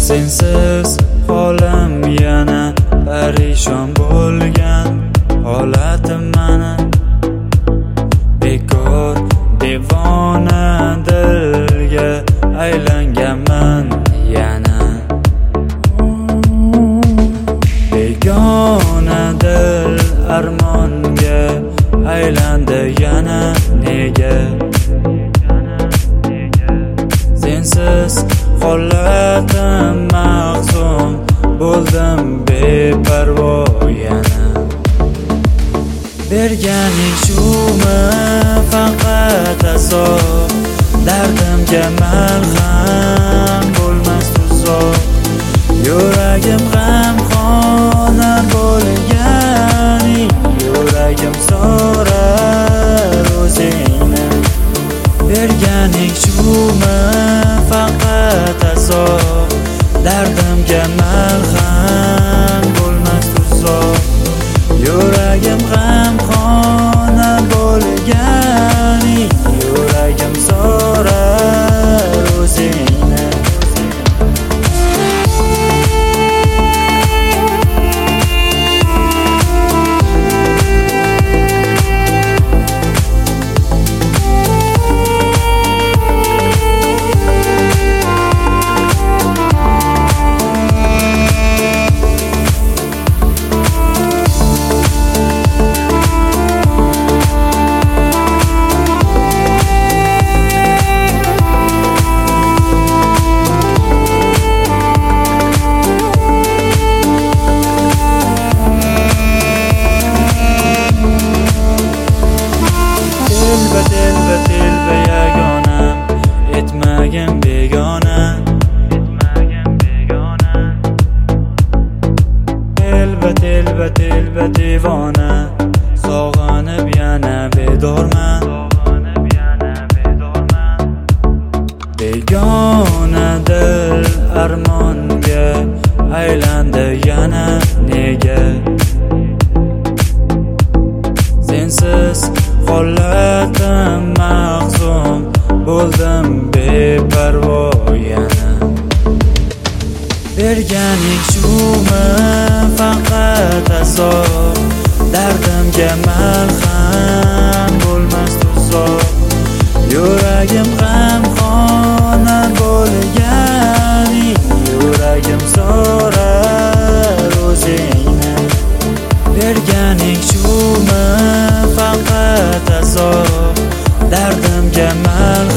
Sensiz holim yana parishon bo'lgan holatim mana bekor devona dilga aylanganman yana begona dil armonga aylandi yana nega sensiz holatim mahzun bo'ldim beparvo yana berganing shumi faqat azob dardimga malham bo'lmas tuzoq yuragim g'amxona bo'lganing yuragim so'rar o'zingni berganing shumi faqat azob dardimga malham bo'lmas tuzoq yuragim g'amxona bo'lganing yuragim so'rar o'zingni Telba yagonam etmagin begona telba devona sog'inib yana bedorman begona dil armonga aylandi yana nega sensiz holatim mahzun bo'ldim beparvo yana berganing shumi faqat azob dardimga malham bo'lmas tuzoq yuragim g'amxona bo'lganing yuragim so'rar o'zingni berganing shumi faqat azob dardimga malham